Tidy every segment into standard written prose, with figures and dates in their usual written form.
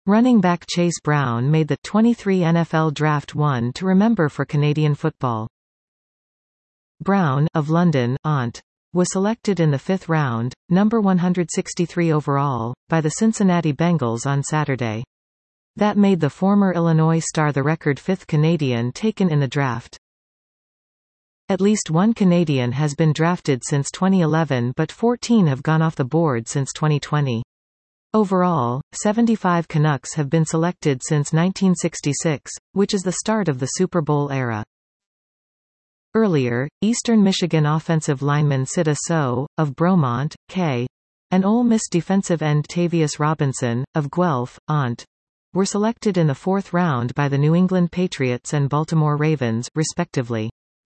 Running back Chase Brown made the 23 NFL Draft, one to remember for Canadian football. Brown, of London, Ont, was selected in the 5th round, number 163 overall, by the Cincinnati Bengals on Saturday. That made the former Illinois star the record 5th Canadian taken in the draft. At least one Canadian has been drafted since 2011, but 14 have gone off the board since 2020. Overall, 75 Canucks have been selected since 1966, which is the start of the Super Bowl era. Earlier, Eastern Michigan offensive lineman Sita So, of Bromont, K., and Ole Miss defensive end Tavius Robinson, of Guelph, Ont, were selected in the 4th round by the New England Patriots and Baltimore Ravens, respectively.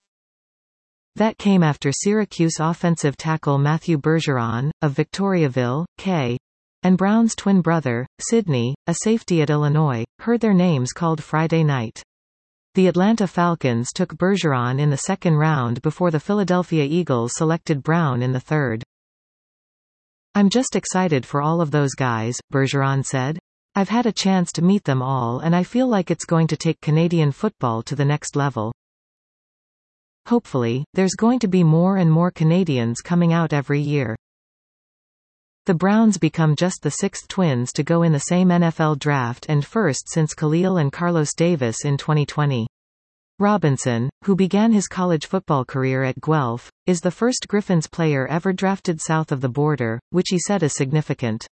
That came after Syracuse offensive tackle Matthew Bergeron, of Victoriaville, K., and Brown's twin brother, Sidney, a safety at Illinois, heard their names called Friday night. The Atlanta Falcons took Bergeron in the 2nd round before the Philadelphia Eagles selected Brown in the 3rd. "I'm just excited for all of those guys," Bergeron said. "I've had a chance to meet them all and I feel like it's going to take Canadian football to the next level. Hopefully, there's going to be more and more Canadians coming out every year." The Browns become just the 6th twins to go in the same NFL draft and first since Khalil and Carlos Davis in 2020. Robinson, who began his college football career at Guelph, is the first Griffins player ever drafted south of the border, which he said is significant.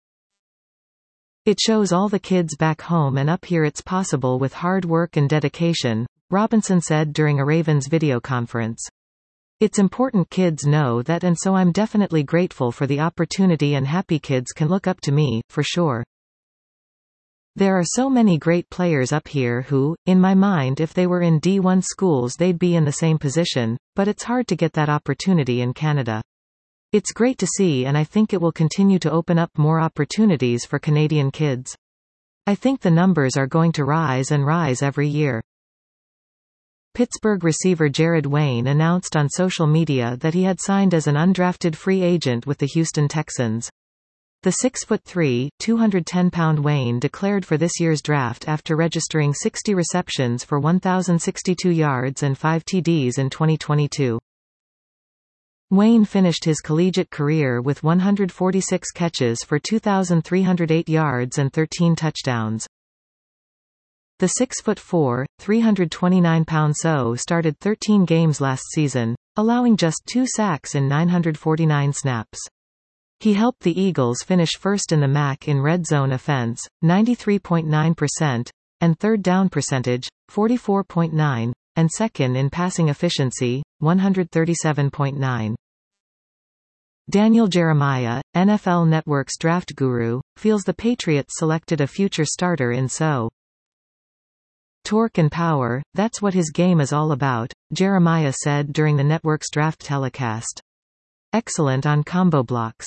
"It shows all the kids back home and up here it's possible with hard work and dedication," Robinson said during a Ravens video conference. "It's important kids know that, and so I'm definitely grateful for the opportunity and happy kids can look up to me, for sure. There are so many great players up here who, in my mind if they were in D1 schools they'd be in the same position, but it's hard to get that opportunity in Canada. It's great to see and I think it will continue to open up more opportunities for Canadian kids. I think the numbers are going to rise and rise every year." Pittsburgh receiver Jared Wayne announced on social media that he had signed as an undrafted free agent with the Houston Texans. The 6'3", 210-pound Wayne declared for this year's draft after registering 60 receptions for 1,062 yards and 5 TDs in 2022. Wayne finished his collegiate career with 146 catches for 2,308 yards and 13 touchdowns. The 6'4", 329-pound So started 13 games last season, allowing just 2 sacks in 949 snaps. He helped the Eagles finish first in the MAC in red zone offense, 93.9%, and third down percentage, 44.9%, and second in passing efficiency, 137.9%. Daniel Jeremiah, NFL Network's draft guru, feels the Patriots selected a future starter in So. "Torque and power, that's what his game is all about," Jeremiah said during the network's draft telecast. "Excellent on combo blocks.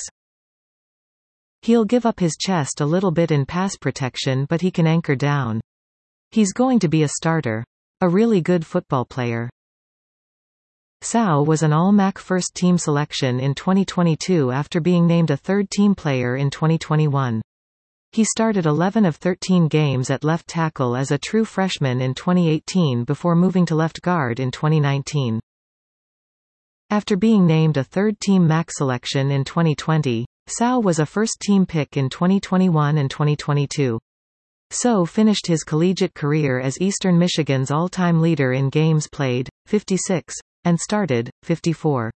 He'll give up his chest a little bit in pass protection but he can anchor down. He's going to be a starter. A really good football player." So was an All-MAC first-team selection in 2022 after being named a third-team player in 2021. He started 11 of 13 games at left tackle as a true freshman in 2018 before moving to left guard in 2019. After being named a third-team MAC selection in 2020, So was a first-team pick in 2021 and 2022. So finished his collegiate career as Eastern Michigan's all-time leader in games played, 56, and started, 54.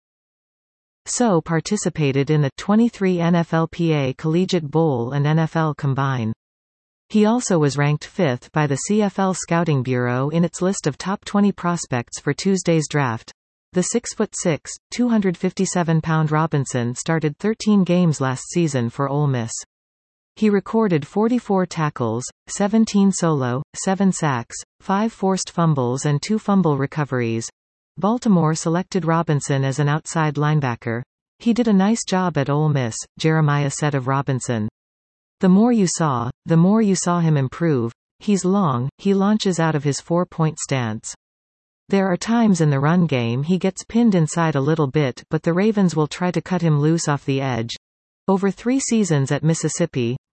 So participated in the 23 NFLPA Collegiate Bowl and NFL Combine. He also was ranked 5th by the CFL Scouting Bureau in its list of top 20 prospects for Tuesday's draft. The 6'6", 257-pound Robinson started 13 games last season for Ole Miss. He recorded 44 tackles, 17 solo, 7 sacks, 5 forced fumbles and 2 fumble recoveries. Baltimore selected Robinson as an outside linebacker. "He did a nice job at Ole Miss," Jeremiah said of Robinson. The more you saw him improve. He's long, he launches out of his 4-point stance. There are times in the run game he gets pinned inside a little bit but the Ravens will try to cut him loose off the edge. Over 3 seasons at Mississippi,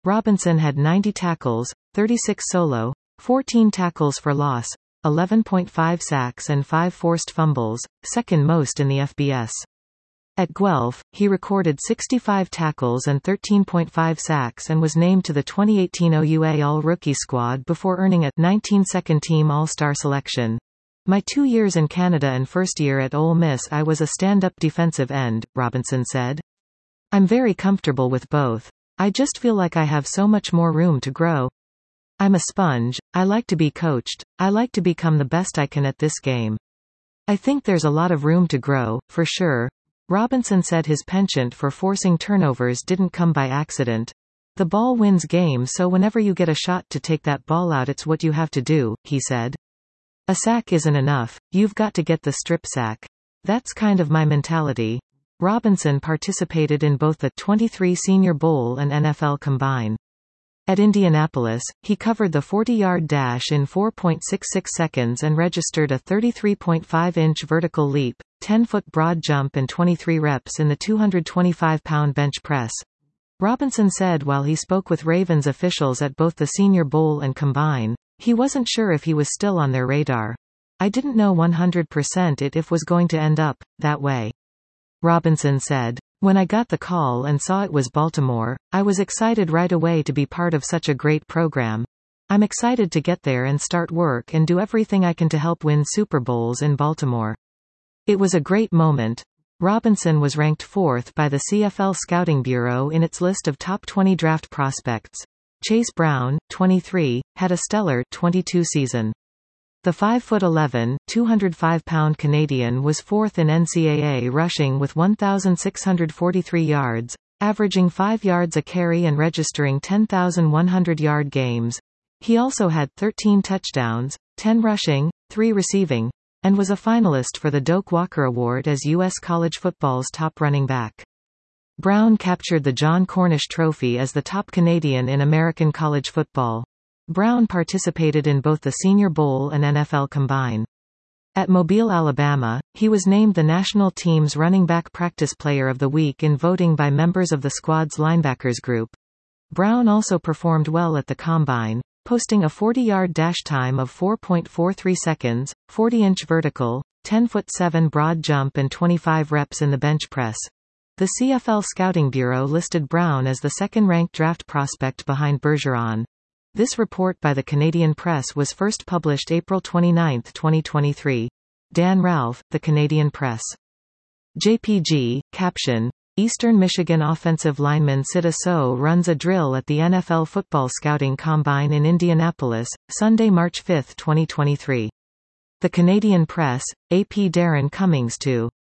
Robinson had 90 tackles, 36 solo, 14 tackles for loss, 11.5 sacks and 5 forced fumbles, second most in the FBS. At Guelph, he recorded 65 tackles and 13.5 sacks and was named to the 2018 OUA All-Rookie squad before earning a 19 second-team All-Star selection. My 2 years in Canada and first year at Ole Miss I was a stand-up defensive end, Robinson said. I'm very comfortable with both. I just feel like I have so much more room to grow. I'm a sponge, I like to be coached, I like to become the best I can at this game. I think there's a lot of room to grow, for sure. Robinson said his penchant for forcing turnovers didn't come by accident. The ball wins games, so whenever you get a shot to take that ball out it's what you have to do, he said. A sack isn't enough, you've got to get the strip sack. That's kind of my mentality. Robinson participated in both the 23 Senior Bowl and NFL Combine. At Indianapolis, he covered the 40-yard dash in 4.66 seconds and registered a 33.5-inch vertical leap, 10-foot broad jump and 23 reps in the 225-pound bench press. Robinson said while he spoke with Ravens officials at both the Senior Bowl and Combine, he wasn't sure if he was still on their radar. I didn't know 100% it was going to end up that way. Robinson said, when I got the call and saw it was Baltimore, I was excited right away to be part of such a great program. I'm excited to get there and start work and do everything I can to help win Super Bowls in Baltimore. It was a great moment. Robinson was ranked 4th by the CFL Scouting Bureau in its list of top 20 draft prospects. Chase Brown, 23, had a stellar 22 season. The 5'11", 205-pound Canadian was 4th in NCAA rushing with 1,643 yards, averaging 5 yards a carry and registering 10,100-yard games. He also had 13 touchdowns, 10 rushing, 3 receiving, and was a finalist for the Doak Walker Award as U.S. college football's top running back. Brown captured the John Cornish Trophy as the top Canadian in American college football. Brown participated in both the Senior Bowl and NFL Combine. At Mobile, Alabama, he was named the national team's running back practice player of the week in voting by members of the squad's linebackers group. Brown also performed well at the Combine, posting a 40-yard dash time of 4.43 seconds, 40-inch vertical, 10'7" broad jump and 25 reps in the bench press. The CFL Scouting Bureau listed Brown as the second-ranked draft prospect behind Bergeron. This report by the Canadian Press was first published April 29, 2023. Dan Ralph, The Canadian Press. JPG, caption, Eastern Michigan offensive lineman Sida So runs a drill at the NFL Football Scouting Combine in Indianapolis, Sunday, March 5, 2023. The Canadian Press, AP Darren Cummings 2.